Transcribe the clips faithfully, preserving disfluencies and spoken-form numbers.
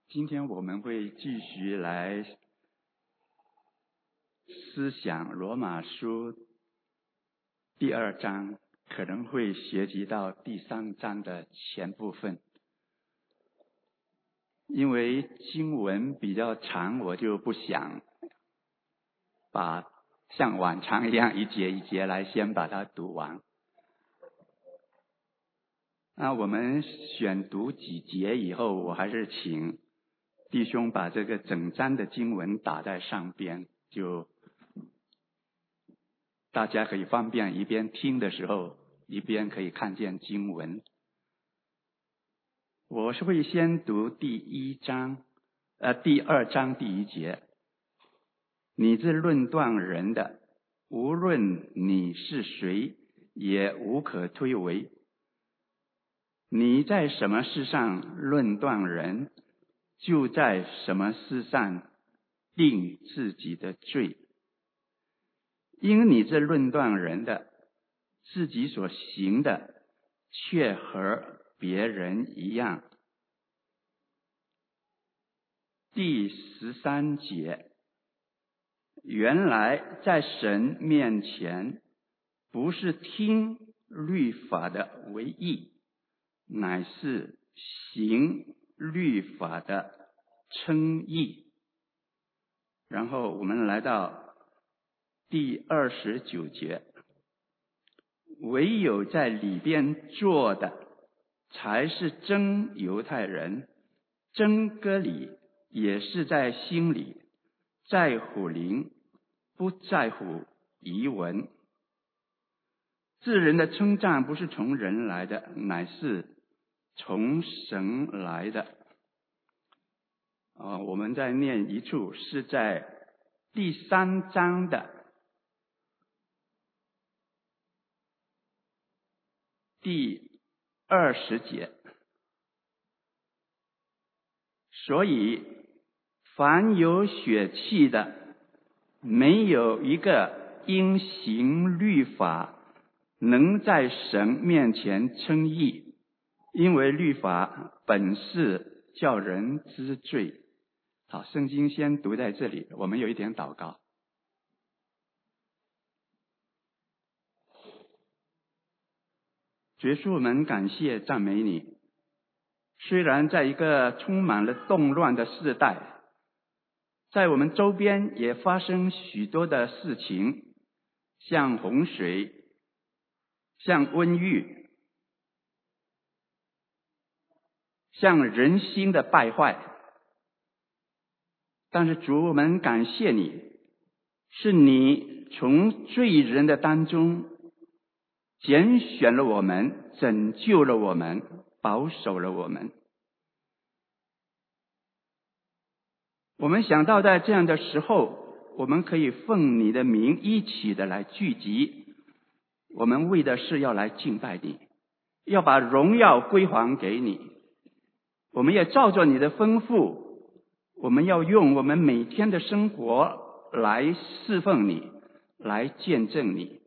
今天我们会继续来思想罗马书第二章，可能会学习到第三章的前部分。因为经文比较长，我就不想把像往常一样一节一节来先把它读完。那我们选读几节以后，我还是请弟兄把这个整章的经文打在上边，就大家可以方便一边听的时候，一边可以看见经文。我是会先读第一章，呃，第二章第一节。你这论断人的，无论你是谁，也无可推诿。你在什么事上论断人，就在什么事上定自己的罪。因你这论断人的，自己所行的却和别人一样。第十三节，原来在神面前，不是听律法的为义，乃是行律法的称义。然后我们来到第二十九节，唯有在里边做的，才是真犹太人，真割礼也是在心里，在乎灵，不在乎仪文。这人的称赞不是从人来的，乃是从神来的。啊，我们再念一处，是在第三章的第二十节。所以凡有血气的，没有一个因行律法能在神面前称义，因为律法本是叫人知罪。好，圣经先读在这里，我们有一点祷告。主耶稣，我们感谢赞美你。虽然在一个充满了动乱的世代，在我们周边也发生许多的事情，像洪水，像瘟疫，像人心的败坏。但是主，我们感谢你，是你从罪人的当中拣选了我们，拯救了我们，保守了我们。我们想到在这样的时候，我们可以奉你的名一起的来聚集，我们为的是要来敬拜你，要把荣耀归还给你。我们也照着你的吩咐，我们要用我们每天的生活来侍奉你，来见证你。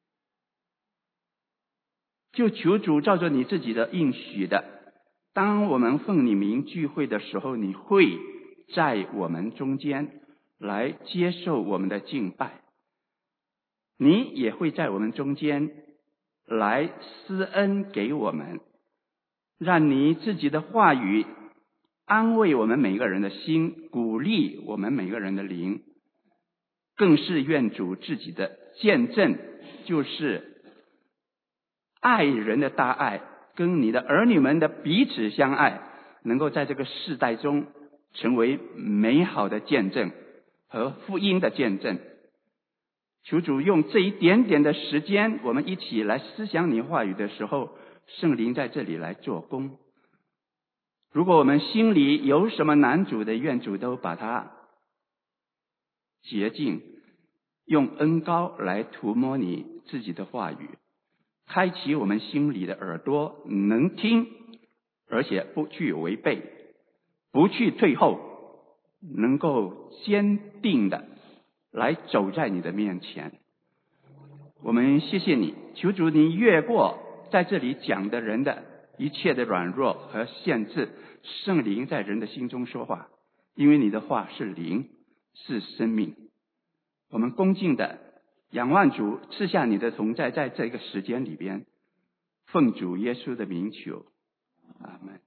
就求主照着你自己的应许的，当我们奉你名聚会的时候，你会在我们中间来接受我们的敬拜，你也会在我们中间来施恩给我们，让你自己的话语安慰我们每个人的心，鼓励我们每个人的灵。更是愿主自己的见证，就是爱人的大爱，跟你的儿女们的彼此相爱，能够在这个世代中成为美好的见证和福音的见证。求主用这一点点的时间，我们一起来思想你话语的时候，圣灵在这里来做工。如果我们心里有什么难主的，愿主都把它洁净，用恩膏来涂抹你自己的话语，开启我们心里的耳朵，能听，而且不去违背，不去退后，能够坚定的来走在你的面前。我们谢谢你，求主你越过在这里讲的人的一切的软弱和限制， 圣灵在人的心中说话，因为你的话是灵，是生命。我们恭敬的仰望主赐下你的同在，在这个时间里边，奉主耶稣的名求，阿们。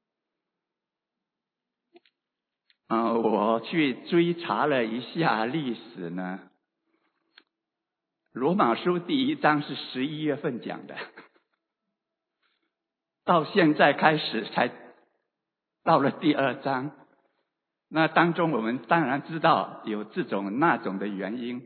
啊，我去追查了一下历史呢，罗马书第一章是十一月份讲的，到现在开始才到了第二章。那当中我们当然知道有这种那种的原因。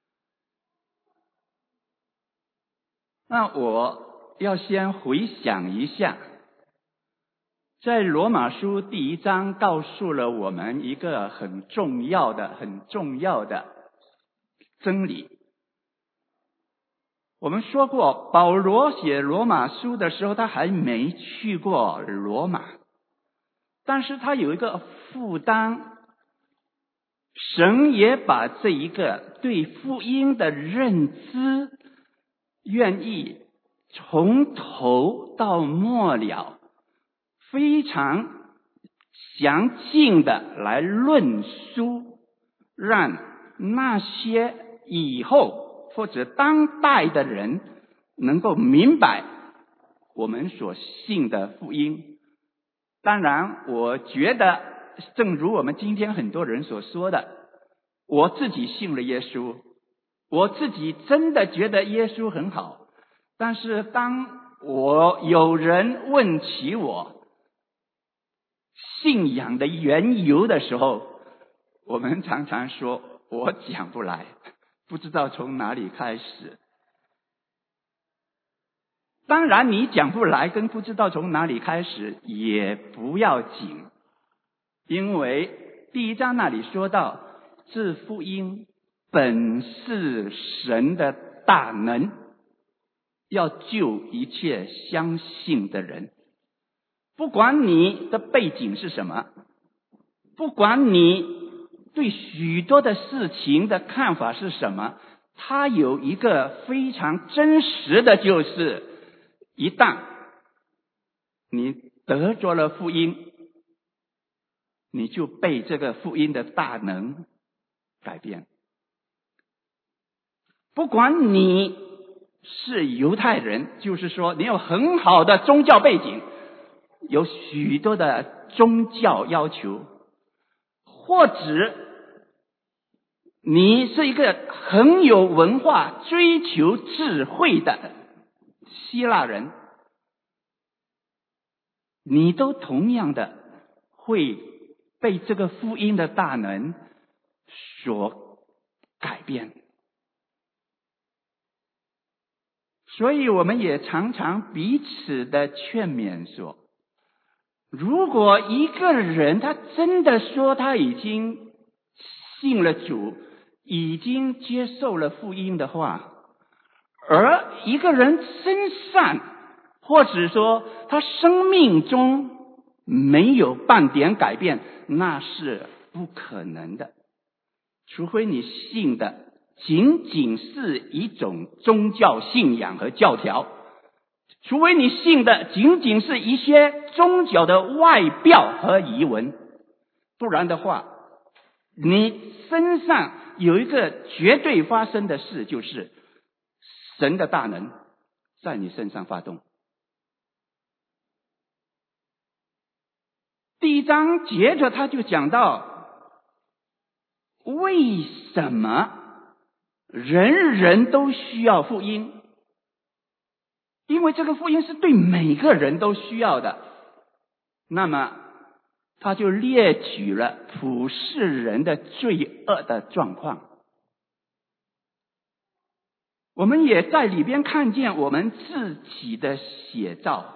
那我要先回想一下，在罗马书第一章告诉了我们一个很重要的很重要的真理。我们说过，保罗写罗马书的时候他还没去过罗马，但是他有一个负担，神也把这一个对福音的认知愿意从头到末了非常详尽的来论述，让那些以后或者当代的人能够明白我们所信的福音。当然我觉得正如我们今天很多人所说的，我自己信了耶稣，我自己真的觉得耶稣很好，但是当我有人问起我信仰的缘由的时候，我们常常说我讲不来，不知道从哪里开始。当然你讲不来跟不知道从哪里开始也不要紧，因为第一章那里说到，这福音本是神的大能，要救一切相信的人。不管你的背景是什么，不管你对许多的事情的看法是什么，它有一个非常真实的，就是一旦你得着了福音，你就被这个福音的大能改变。不管你是犹太人，就是说你有很好的宗教背景，有许多的宗教要求，或者你是一个很有文化追求智慧的希腊人，你都同样的会被这个福音的大能所改变。所以我们也常常彼此的劝勉说，如果一个人他真的说他已经信了主，已经接受了福音的话，而一个人身上或者说他生命中没有半点改变，那是不可能的。除非你信的仅仅是一种宗教信仰和教条，除非你信的仅仅是一些宗教的外表和仪文，不然的话，你身上有一个绝对发生的事，就是神的大能在你身上发动。第一章接着他就讲到，为什么人人都需要福音？因为这个福音是对每个人都需要的。那么他就列举了普世人的罪恶的状况。我们也在里边看见我们自己的写照。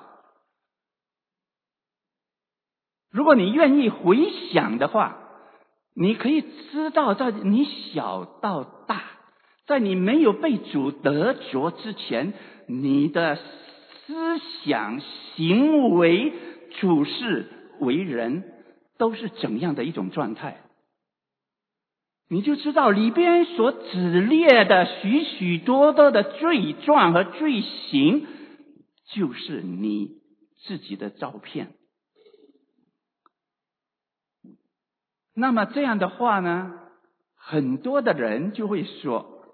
如果你愿意回想的话，你可以知道，在你小到大，在你没有被主得着之前，你的思想、行为、处事、为人都是怎样的一种状态，你就知道里边所指列的许许多多的罪状和罪行，就是你自己的照片。 那么这样的话呢，很多的人就会说，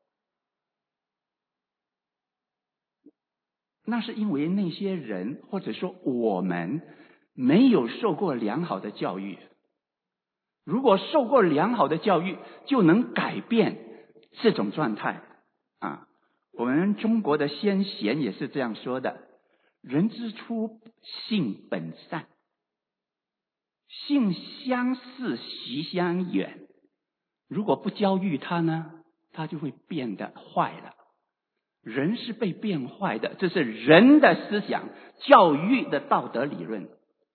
那是因为那些人或者说我们没有受过良好的教育。如果受过良好的教育，就能改变这种状态啊。我们中国的先贤也是这样说的：人之初，性本善，性相似，习相远。如果不教育他呢，他就会变得坏了。人是被变坏的，这是人的思想教育的道德理论。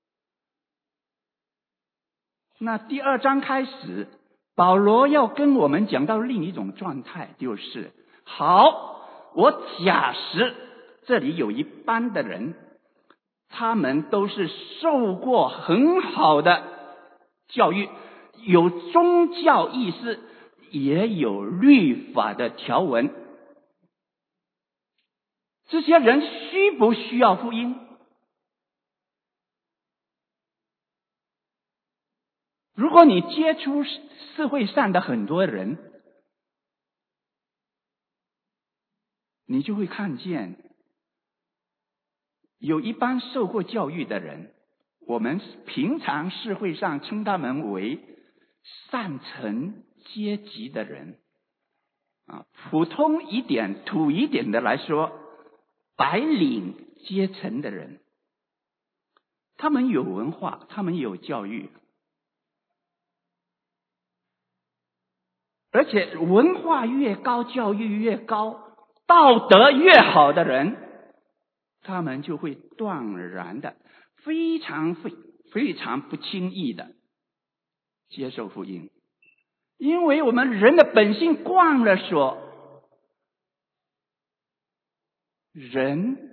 那第二章开始，保罗要跟我们讲到另一种状态，就是好，我假使这里有一班的人，他们都是受过很好的教育，有宗教意识，也有律法的条文。这些人需不需要福音？如果你接触社会上的很多人，你就会看见有一帮受过教育的人，我们平常社会上称他们为上层阶级的人啊，普通一点土一点的来说，白领阶层的人，他们有文化，他们有教育，而且文化越高，教育越高，道德越好的人，他们就会断然的非常非非常不轻易的接受福音。因为我们人的本性惯了说，人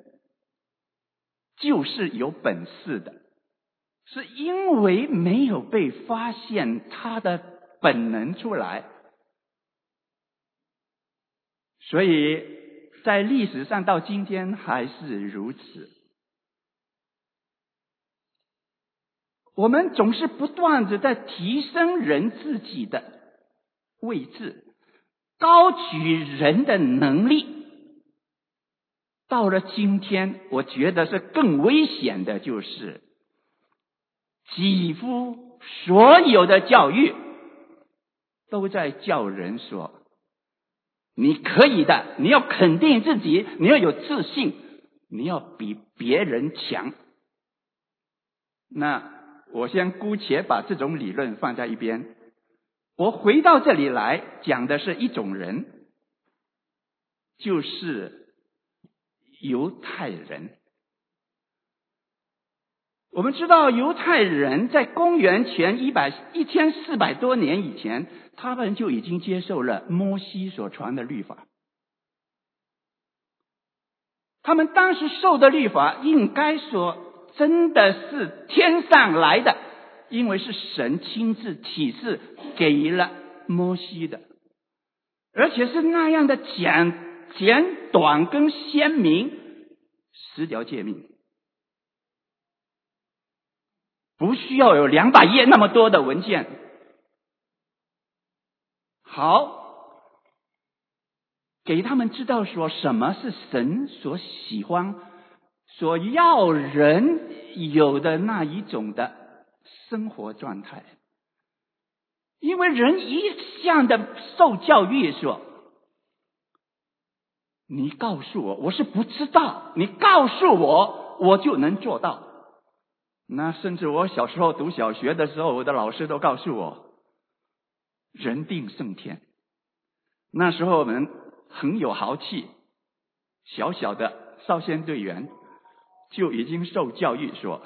就是有本事的，是因为没有被发现他的本能出来，所以在历史上到今天还是如此。我们总是不断地在提升人自己的位置，高举人的能力。到了今天，我觉得是更危险的，就是几乎所有的教育都在教人说，你可以的，你要肯定自己，你要有自信，你要比别人强。那我先姑且把这种理论放在一边，我回到这里来讲的是一种人，就是犹太人。我们知道犹太人在公元前一百一千四百多年以前，他们就已经接受了摩西所传的律法。他们当时受的律法应该说真的是天上来的，因为是神亲自启示给了摩西的，而且是那样的简简短跟鲜明，十条诫命，不需要有两百页那么多的文件。好，给他们知道说什么是神所喜欢所要人有的那一种的生活状态。因为人一向的受教育说，你告诉我，我是不知道，你告诉我，我就能做到。那甚至我小时候读小学的时候，我的老师都告诉我，人定胜天。那时候我们很有豪气，小小的少先队员就已经受教育说，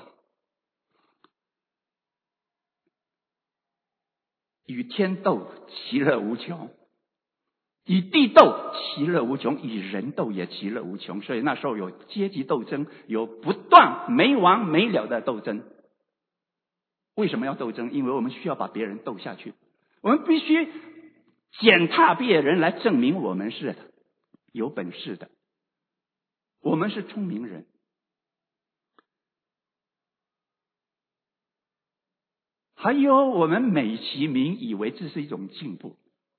与天斗，其乐无穷；与地斗，其乐无穷；与人斗也其乐无穷。所以那时候有阶级斗争，有不断没完没了的斗争。为什么要斗争？因为我们需要把别人斗下去，我们必须践踏别人来证明我们是有本事的，我们是聪明人。 还有我们美其名以为这是一种进步。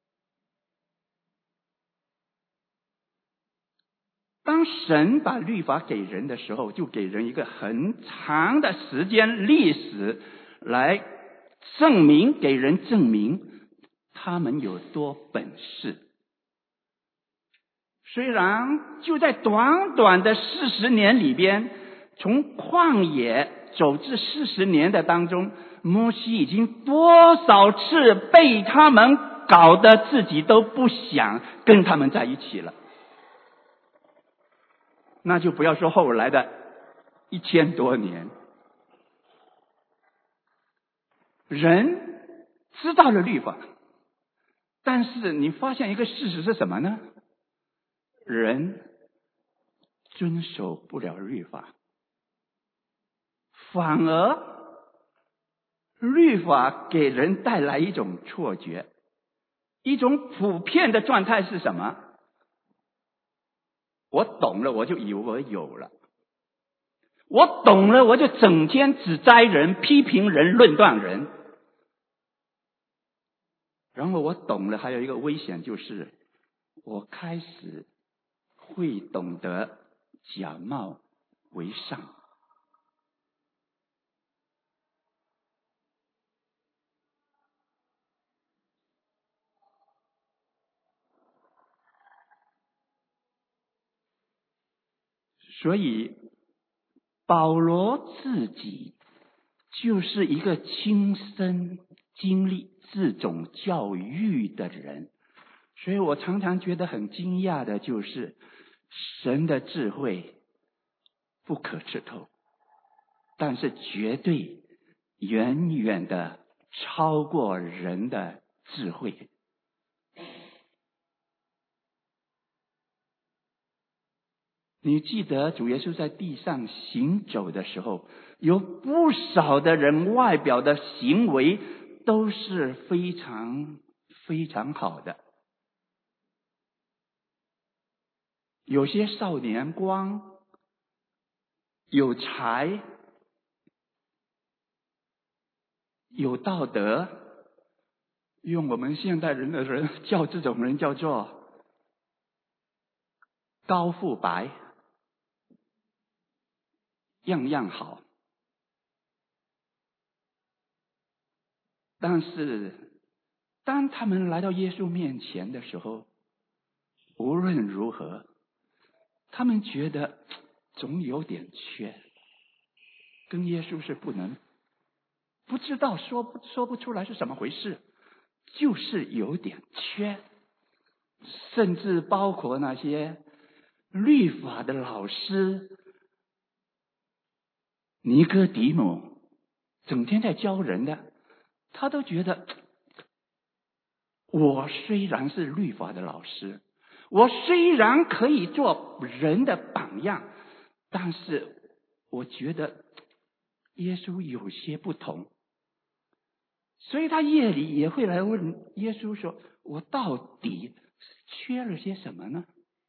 当神把律法给人的时候，就给人一个很长的时间历史来证明，给人证明他们有多本事。虽然就在短短的四十年里边，从旷野走至四十年的当中，摩西已经多少次被他们搞得自己都不想跟他们在一起了。那就不要说后来的一千多年，人知道了律法，但是你发现一个事实是什么呢？人遵守不了律法，反而律法给人带来一种错觉，一种普遍的状态是什么？我懂了，我就以为我有了；我懂了，我就整天指摘人、批评人、论断人。然后我懂了，还有一个危险就是，我开始会懂得假冒为善。所以保罗自己就是一个亲身经历这种教育的人，所以我常常觉得很惊讶的就是，神的智慧不可刺透，但是绝对远远的超过人的智慧。你记得主耶稣在地上行走的时候，有不少的人外表的行为都是非常非常好的。有些少年光，有才，有道德，用我们现代人的人叫这种人叫做高富白，样样好。但是当他们来到耶稣面前的时候，无论如何，他们觉得总有点缺，跟耶稣是不能，不知道说不说不出来是怎么回事，就是有点缺。甚至包括那些律法的老师尼哥底母，整天在教人的，他都觉得，我虽然是律法的老师，我虽然可以做人的榜样，但是我觉得耶稣有些不同。所以他夜里也会来问耶稣说，我到底缺了些什么呢？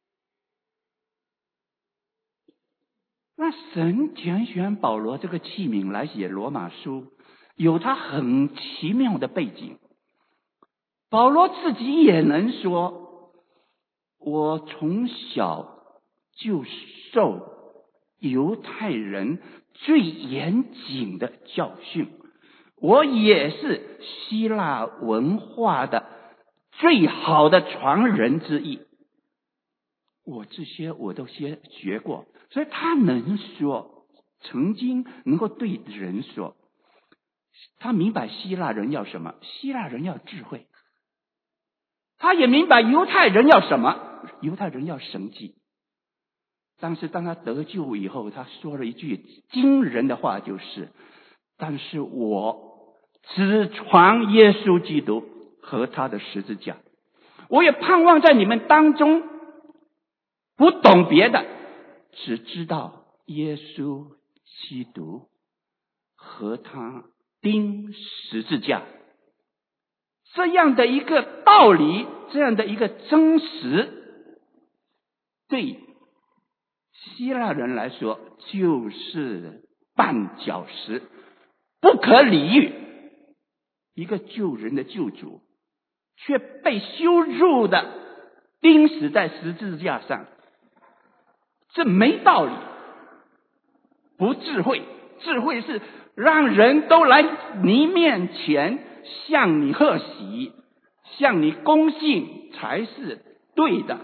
那神拣选保罗这个器皿来写罗马书，有他很奇妙的背景。保罗自己也能说，我从小就受犹太人最严谨的教训，我也是希腊文化的最好的传人之一，我这些我都先学过。所以他能说，曾经能够对人说，他明白希腊人要什么，希腊人要智慧。他也明白犹太人要什么，犹太人要神迹。但是当他得救以后，他说了一句惊人的话，就是但是我只传耶稣基督和他的十字架，我也盼望在你们当中不懂别的，只知道耶稣基督和他钉十字架这样的一个道理，这样的一个真实，对希腊人来说就是绊脚石，不可理喻。 一个救人的救主，却被羞辱的钉死在十字架上，这没道理，不智慧。智慧是让人都来你面前向你贺喜，向你恭敬才是对的。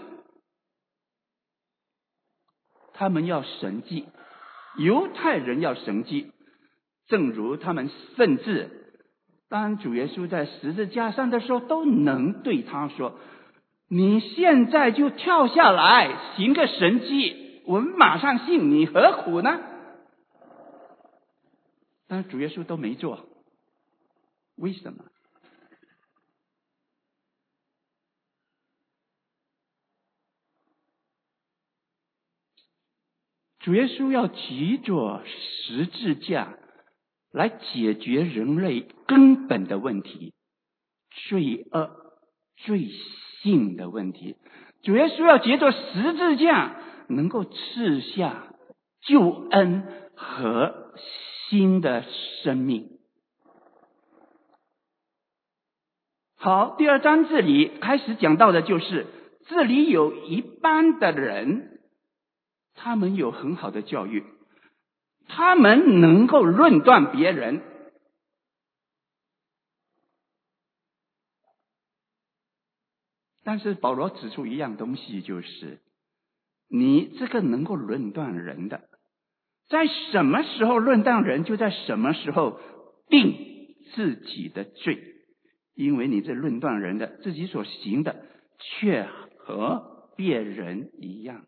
他们要神迹，犹太人要神迹，正如他们甚至当主耶稣在十字架上的时候，都能对他说：你现在就跳下来行个神迹，我们马上信你，何苦呢？但是主耶稣都没做，为什么？主耶稣要骑着十字架来解决人类根本的问题，罪恶、罪性的问题。主耶稣要借着十字架能够赐下救恩和新的生命。好，第二章这里开始讲到的就是，这里有一班的人，他们有很好的教育，他们能够论断别人。但是保罗指出一样东西，就是你这个能够论断人的，在什么时候论断人，就在什么时候定自己的罪，因为你这论断人的，自己所行的却和别人一样。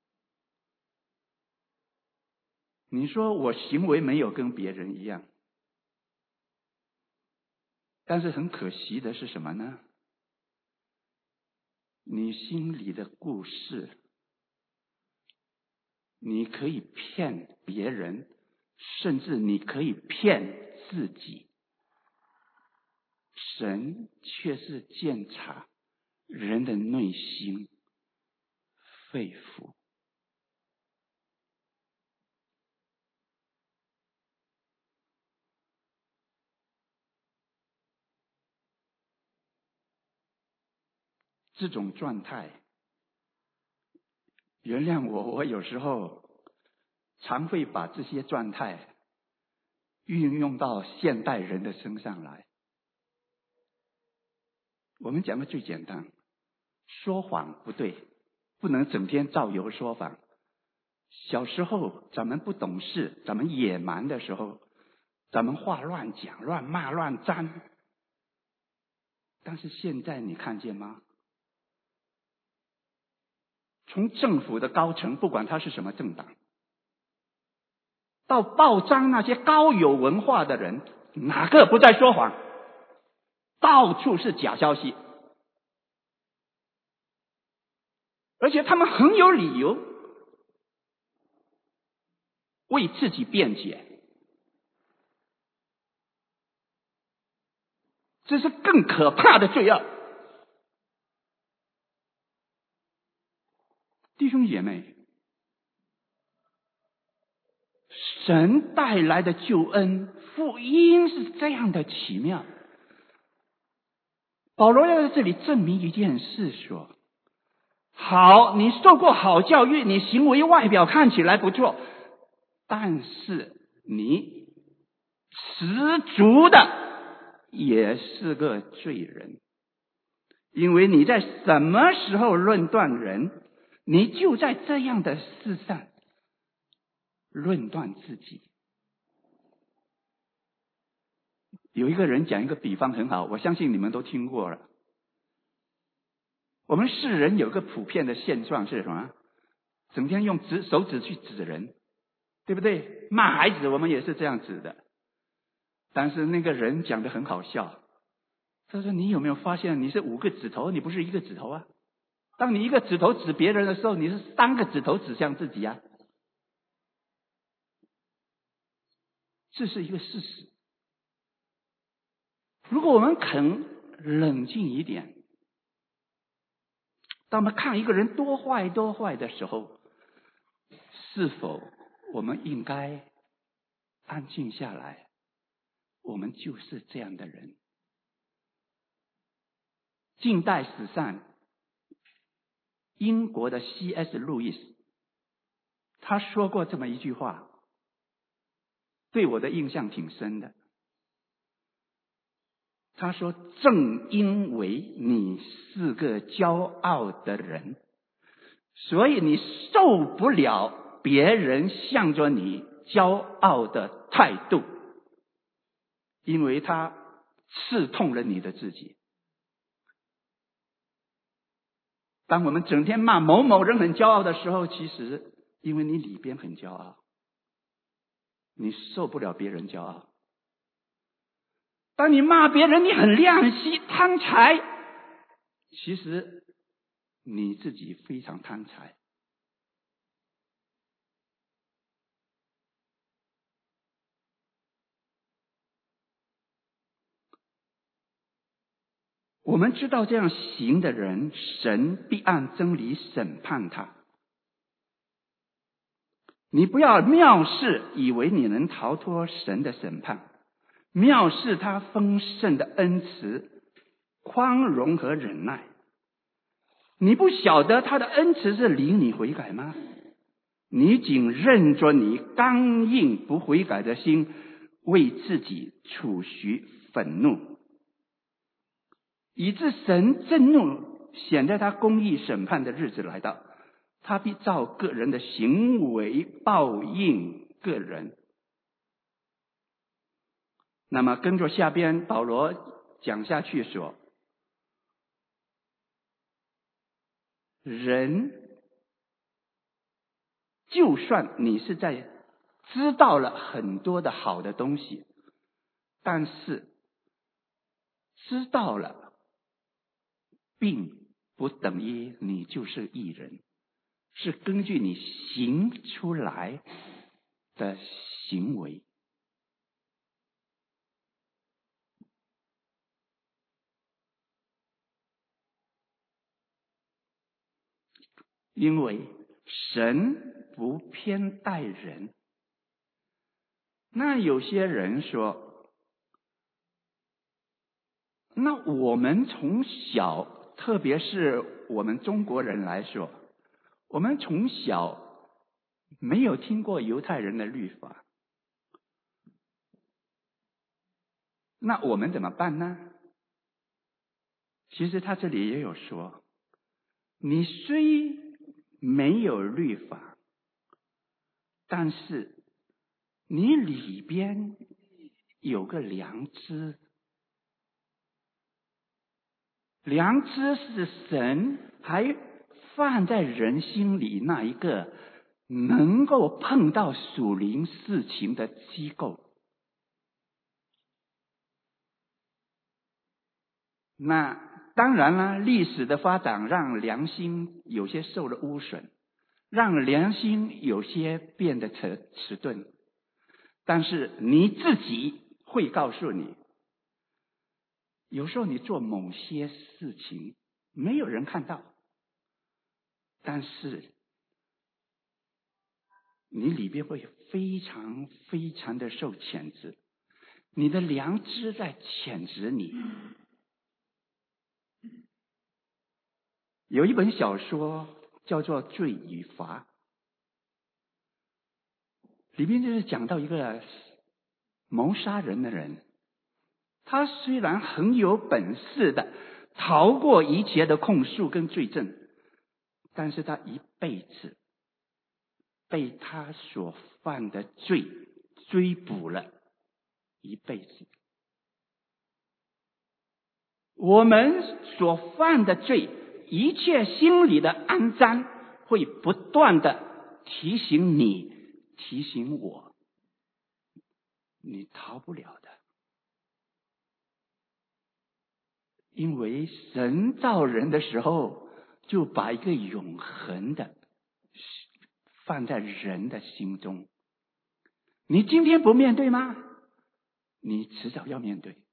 你说我行为没有跟别人一样，但是很可惜的是什么呢？你心里的故事，你可以骗别人，甚至你可以骗自己，神却是鉴察人的内心肺腑。这种状态，原谅我，我有时候常会把这些状态运用到现代人的身上来。我们讲的最简单，说谎不对，不能整天造谣说谎。小时候咱们不懂事，咱们野蛮的时候，咱们话乱讲、乱骂、乱沾。但是现在你看见吗？从政府的高层，不管他是什么政党，到报章那些高有文化的人，哪个不在说谎？到处是假消息，而且他们很有理由为自己辩解，这是更可怕的罪恶。弟兄姐妹，神带来的救恩福音是这样的奇妙。保罗要在这里证明一件事，说好，你受过好教育，你行为外表看起来不错，但是你十足的也是个罪人，因为你在什么时候论断人，你就在这样的事上论断自己。有一个人讲一个比方很好，我相信你们都听过了。我们世人有个普遍的现状是什么？整天用指手指去指人，对不对？骂孩子我们也是这样指的。但是那个人讲得很好笑，他说你有没有发现你是五个指头，你不是一个指头啊？当你一个指头指别人的时候，你是三个指头指向自己啊。这是一个事实。如果我们肯冷静一点，当我们看一个人多坏多坏的时候，是否我们应该安静下来？我们就是这样的人， 近代史上，英国的 C S 路易斯他说过这么一句话，对我的印象挺深的。他说，正因为你是个骄傲的人，所以你受不了别人向着你骄傲的态度，因为他刺痛了你的自己。当我们整天骂某某人很骄傲的时候，其实因为你里边很骄傲，你受不了别人骄傲。当你骂别人你很亮息贪财，其实你自己非常贪财。我们知道这样行的人，神必按真理审判他。你不要藐视以为你能逃脱神的审判，藐视他丰盛的恩慈、宽容和忍耐。你不晓得他的恩慈是领你悔改吗？你仅认着你刚硬不悔改的心，为自己储蓄愤怒，以致神震怒，显得他公义审判的日子来到，他必照个人的行为报应个人。那么跟着下边保罗讲下去说，人就算你是在知道了很多的好的东西，但是知道了并不等于你就是义人，是根据你行出来的行为。因为神不偏待人。那有些人说，那我们从小，特别是我们中国人来说，我们从小没有听过犹太人的律法，那我们怎么办呢？其实他这里也有说，你虽没有律法，但是你里边有个良知。良知是神还放在人心里那一个能够碰到属灵事情的机构。那当然了，历史的发展让良心有些受了污损，让良心有些变得迟迟钝，但是你自己会告诉你，有时候你做某些事情没有人看到，但是你里边会非常非常的受谴责，你的良知在谴责你。有一本小说叫做《罪与罚》，里边就是讲到一个谋杀人的人，他虽然很有本事的逃过一切的控诉跟罪证，但是他一辈子被他所犯的罪追捕了一辈子。我们所犯的罪，一切心理的肮脏会不断的提醒你，提醒我，你逃不了的。因为神造人的时候，就把一个永恒的放在人的心中。你今天不面对吗？你迟早要面对。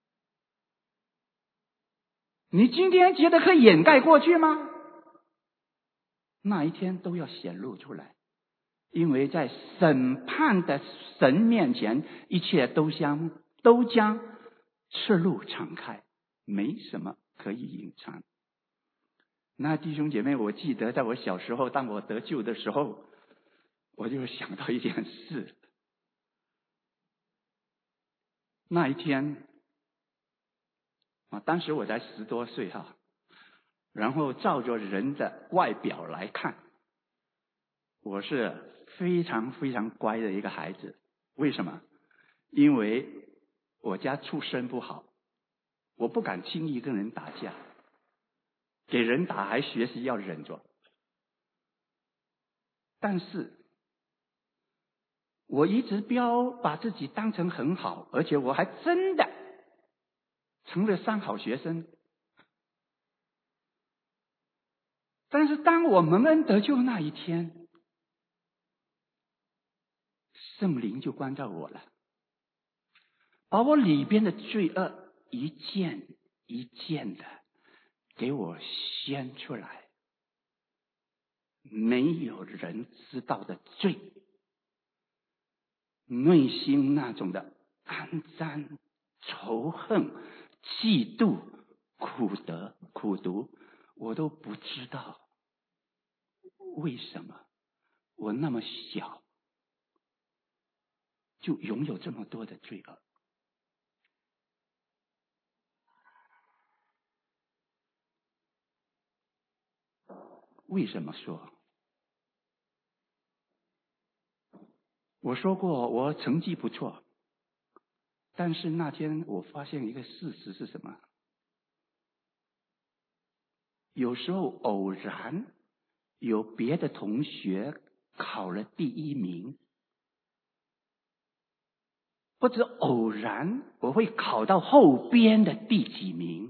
你今天觉得可以掩盖过去吗？那一天都要显露出来。因为在审判的神面前，一切都将都将赤露敞开，没什么可可以隐藏。那弟兄姐妹，我记得在我小时候，当我得救的时候，我就想到一件事。那一天啊，当时我才十多岁哈，然后照着人的外表来看，我是非常非常乖的一个孩子。为什么？因为我家出身不好，我不敢轻易跟人打架，给人打还学习要忍着。但是我一直标把自己当成很好，而且我还真的成了三好学生。但是当我蒙恩得救那一天，圣灵就关照我了，把我里边的罪恶一件一件的给我掀出来，没有人知道的罪，内心那种的肮脏、仇恨、嫉妒、苦得苦毒，我都不知道为什么我那么小就拥有这么多的罪恶。为什么说？我说过我成绩不错，但是那天我发现一个事实是什么？有时候偶然有别的同学考了第一名，或者偶然我会考到后边的第几名。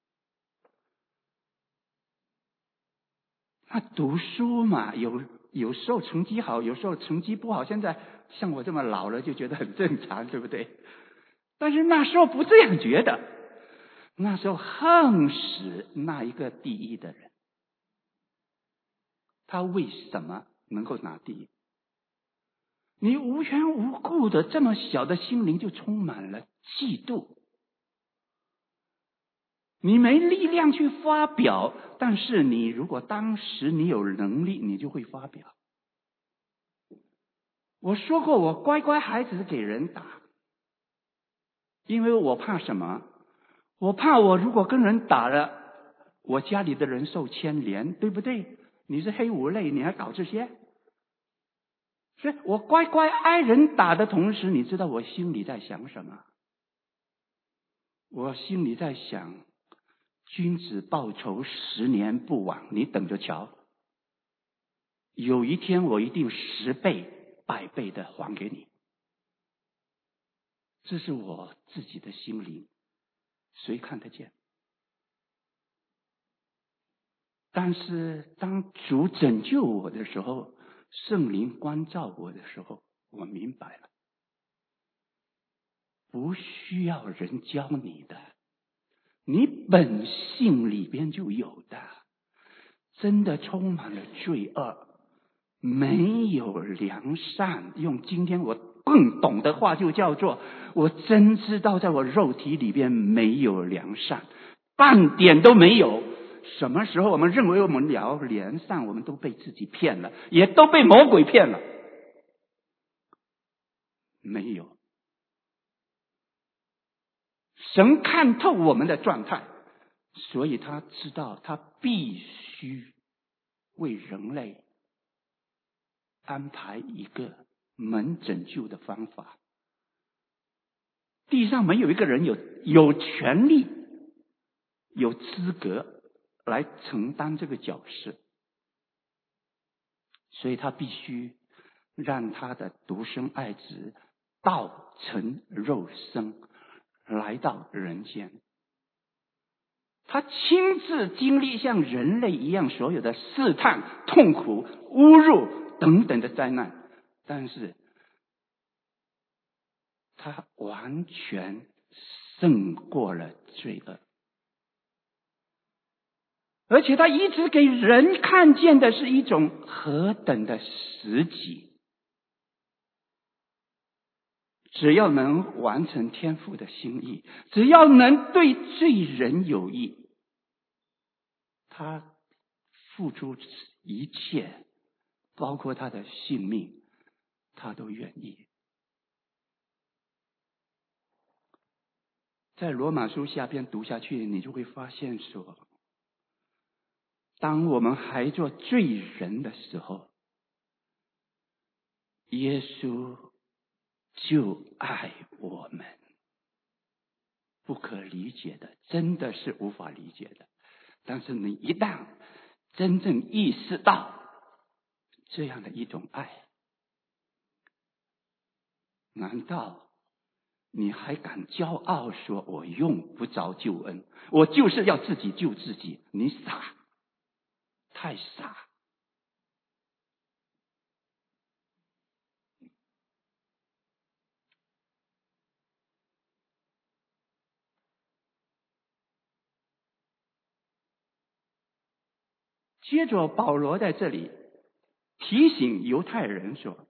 那读书嘛，有有时候成绩好，有时候成绩不好。现在像我这么老了，就觉得很正常，对不对？但是那时候不这样觉得，那时候恨死那一个第一的人。他为什么能够拿第一？你无缘无故的这么小的心灵就充满了嫉妒，你没力量去发表，但是你如果当时你有能力，你就会发表。我说过，我乖乖孩子给人打，因为我怕什么？我怕我如果跟人打了，我家里的人受牵连，对不对？你是黑五类，你还搞这些？所以我乖乖挨人打的同时，你知道我心里在想什么？我心里在想，君子报仇，十年不晚，你等着瞧。有一天我一定十倍、百倍的还给你。这是我自己的心灵，谁看得见？但是当主拯救我的时候，圣灵关照我的时候，我明白了，不需要人教你的，你本性里边就有的。真的充满了罪恶，没有良善。用今天我更懂的话，就叫做我真知道在我肉体里边没有良善，半点都没有。什么时候我们认为我们聊良善，我们都被自己骗了，也都被魔鬼骗了。没有，神看透我们的状态，所以他知道他必须为人类安排一个能拯救的方法。地上没有一个人有有权利、有资格来承担这个角色，所以他必须让他的独生爱子道成肉身来到人间。他亲自经历像人类一样所有的试探、痛苦、侮辱等等的灾难，但是他完全胜过了罪恶，而且他一直给人看见的是一种何等的实际。只要能完成天父的心意，只要能对罪人有益， 他付出一切，包括他的性命，他都愿意。在罗马书下边读下去，你就会发现说，当我们还做罪人的时候，耶稣就爱我们。不可理解的，真的是无法理解的。但是你一旦真正意识到这样的一种爱，难道你还敢骄傲说我用不着救恩，我就是要自己救自己？你傻，太傻。接着保罗在这里提醒犹太人说，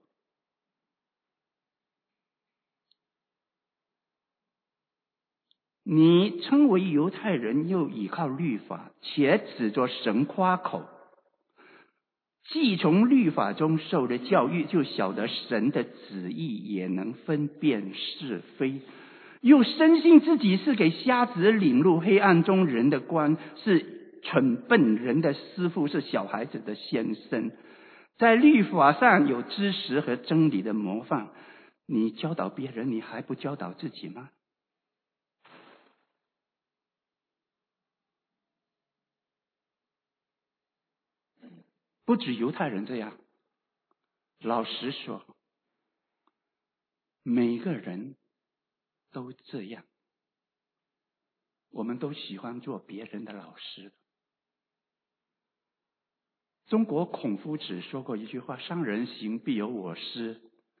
你称为犹太人，又倚靠律法，且指着神夸口，既从律法中受了教育，就晓得神的旨意，也能分辨是非，又深信自己是给瞎子领入黑暗中人的光，是蠢笨人的师傅，是小孩子的先生，在律法上有知识和真理的模范。你教导别人，你还不教导自己吗？不止犹太人这样，老实说，每个人都这样。我们都喜欢做别人的老师。中国孔夫子说过一句话，商人行必有我师。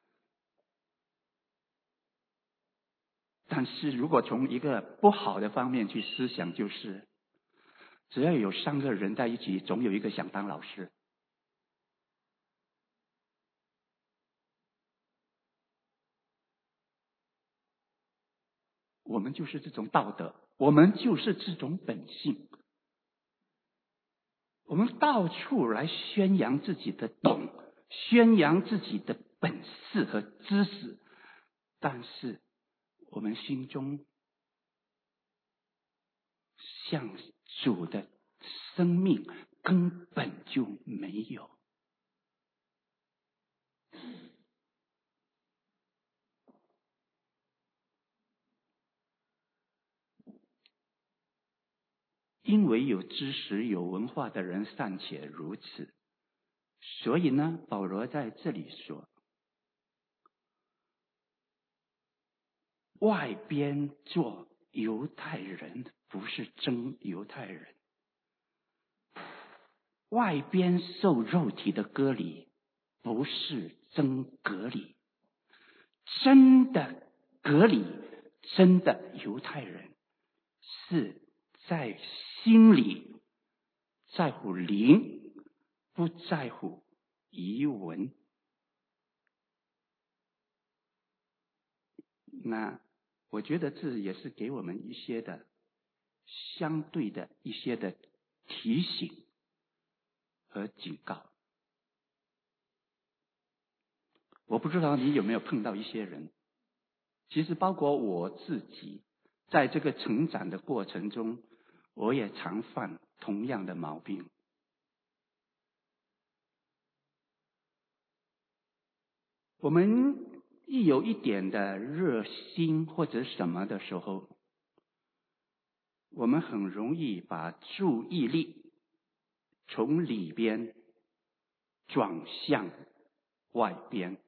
但是如果从一个不好的方面去思想，就是只要有三个人在一起，总有一个想当老师。我们就是这种道德，我们就是这种本性。我们到处来宣扬自己的懂，宣扬自己的本事和知识，但是我们心中向主的生命根本就没有。因为有知识有文化的人尚且如此，所以呢，保罗在这里说，外边做犹太人不是真犹太人，外边受肉体的割礼不是真割礼，真的割礼，真的犹太人是在心里在乎灵，不在乎遗文。那我觉得这也是给我们一些的相对的一些的提醒和警告。我不知道你有没有碰到一些人，其实包括我自己，在这个成长的过程中，我也常犯同样的毛病。我们一有一点的热心或者什么的时候，我们很容易把注意力从里边转向外边。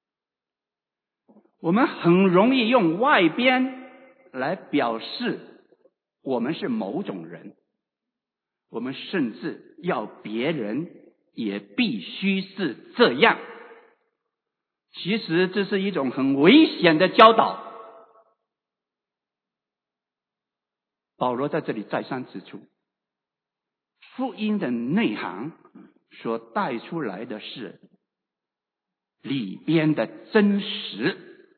我们很容易用外边来表示我们是某种人，我们甚至要别人也必须是这样。其实这是一种很危险的教导。保罗在这里再三指出，福音的内涵所带出来的是里边的真实，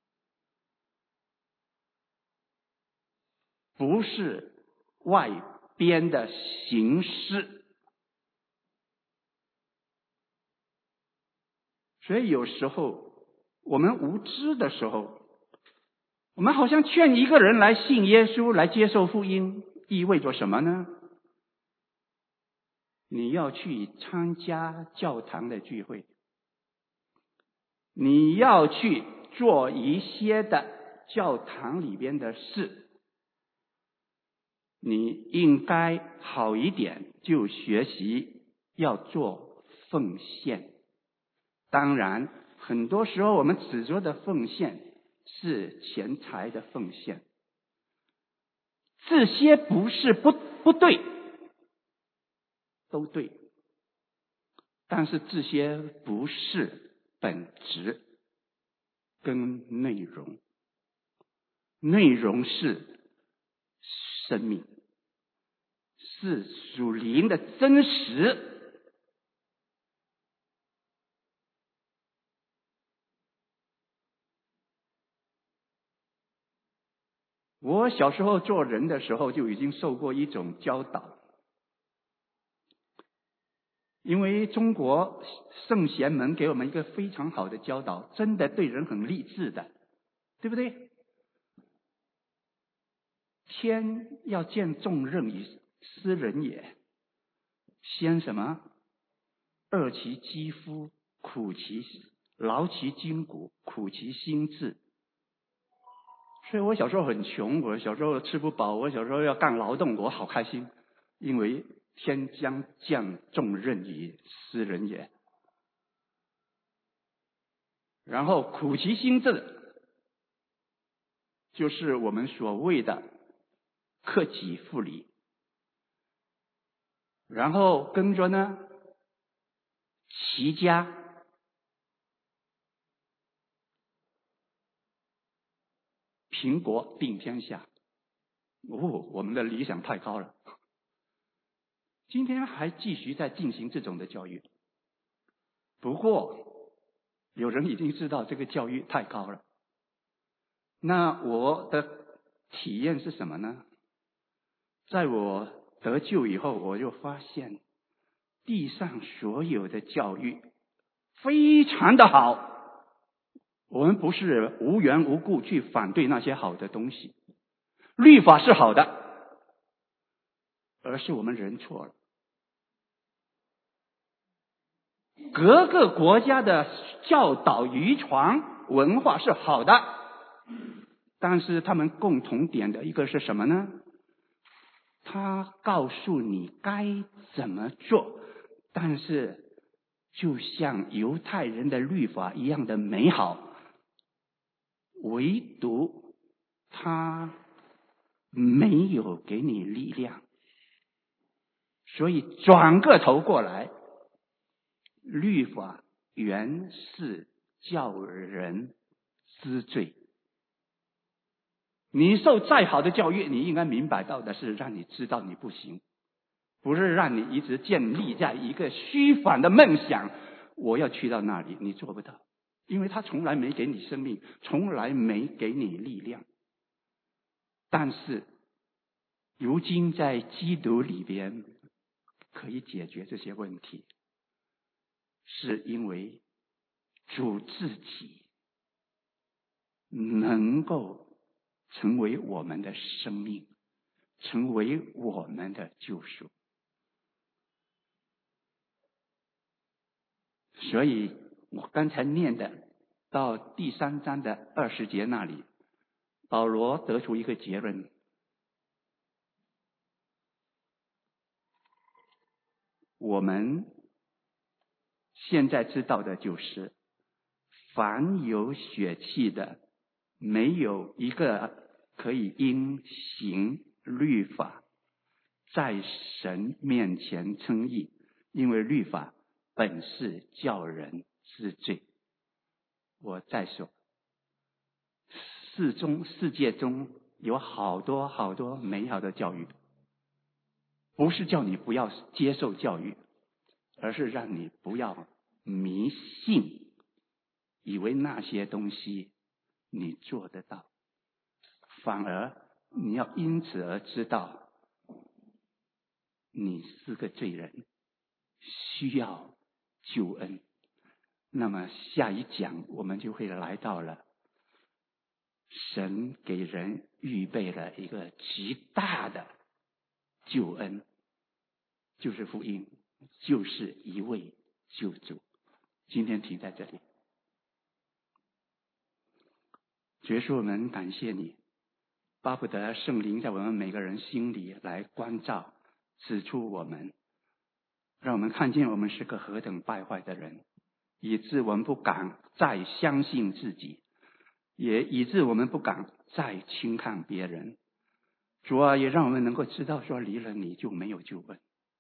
不是外边的形式。所以有时候我们无知的时候，我们好像劝一个人来信耶稣，来接受福音，意味着什么呢？你要去参加教堂的聚会，你要去做一些的教堂里边的事，你应该好一点就学习要做奉献。当然很多时候我们指责的奉献是钱财的奉献，这些不是不不对，都对，但是这些不是本质跟内容，内容是生命，是属灵的真实。我小时候做人的时候就已经受过一种教导，因为中国圣贤们给我们一个非常好的教导，真的对人很励志的，对不对？天要见重任于斯人也，先什么？饿其肌肤，苦其劳其筋骨，苦其心志。所以我小时候很穷，我小时候吃不饱，我小时候要干劳动，我好开心，因为天将降重任于斯人也。然后苦其心志，就是我们所谓的克己复礼。然后跟着呢，齐家，平国定天下。哦，我们的理想太高了。今天还继续在进行这种的教育，不过有人已经知道这个教育太高了。那我的体验是什么呢？在我得救以后，我就发现地上所有的教育非常的好。我们不是无缘无故去反对那些好的东西，律法是好的，而是我们人错了。各个国家的教导遗传文化是好的，但是他们共同点的一个是什么呢？他告诉你该怎么做，但是就像犹太人的律法一样的美好，唯独他没有给你力量。所以转个头过来，律法原是叫人知罪。你受再好的教育，你应该明白到的是让你知道你不行，不是让你一直建立在一个虚幻的梦想，我要去到那里，你做不到，因为他从来没给你生命，从来没给你力量。但是如今在基督里边可以解决这些问题，是因为主自己能够成为我们的生命，成为我们的救赎。所以我刚才念的到第三章的二十节那里，保罗得出一个结论：我们现在知道的就是，凡有血气的，没有一个可以因行律法在神面前称义，因为律法本是叫人知罪。我再说，世中世界中有好多好多美好的教育，不是叫你不要接受教育，而是让你不要迷信，以为那些东西你做得到，反而你要因此而知道你是个罪人，需要救恩。那么下一讲我们就会来到了神给人预备了一个极大的救恩，就是福音，就是一位救主。今天停在这里。主耶稣，我们感谢你，巴不得圣灵在我们每个人心里来关照，指出我们，让我们看见我们是个何等败坏的人，以致我们不敢再相信自己，也以致我们不敢再轻看别人。主啊，也让我们能够知道说，离了你就没有救恩。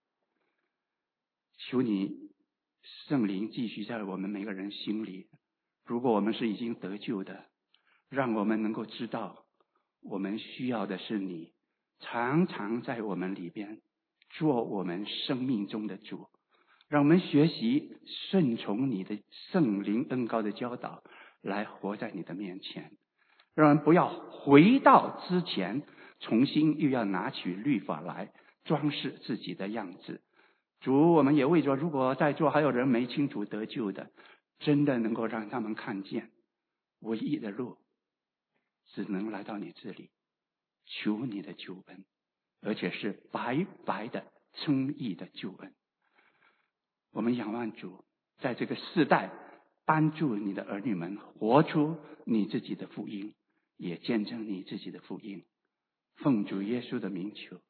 求你圣灵继续在我们每个人心里，如果我们是已经得救的，让我们能够知道我们需要的是你，常常在我们里边做我们生命中的主，让我们学习顺从你的圣灵恩膏的教导，来活在你的面前。让我们不要回到之前，重新又要拿起律法来装饰自己的样子。主，我们也为着如果在座还有人没清楚得救的，真的能够让他们看见唯一的路只能来到你这里，求你的救恩，而且是白白的称义的救恩。我们仰望主，在这个世代帮助你的儿女们活出你自己的福音，也见证你自己的福音。奉主耶稣的名求。